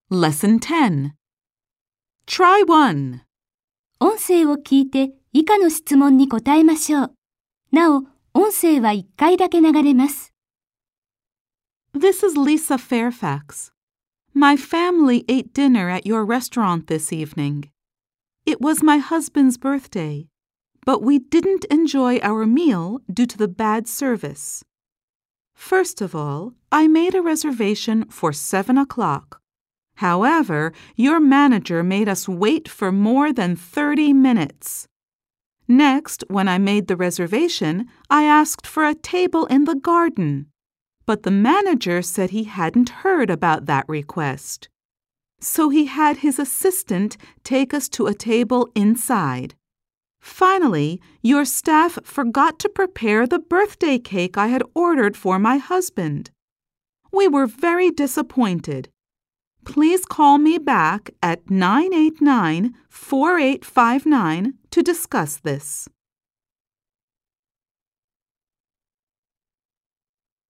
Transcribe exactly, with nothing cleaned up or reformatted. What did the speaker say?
Lesson ten. Try one. 音声を聞いて以下の質問に答えましょう。なお、音声はいっかいだけ流れます。 This is Lisa Fairfax. My family ate dinner at your restaurant this evening. It was my husband's birthday, but we didn't enjoy our meal due to the bad service. First of all, I made a reservation for seven o'clock. However, your manager made us wait for more than thirty minutes. Next, when I made the reservation, I asked for a table in the garden, but the manager said he hadn't heard about that request. So he had his assistant take us to a table inside. Finally, your staff forgot to prepare the birthday cake I had ordered for my husband. We were very disappointed. Please call me back at nine eight nine, four eight five nine to discuss this.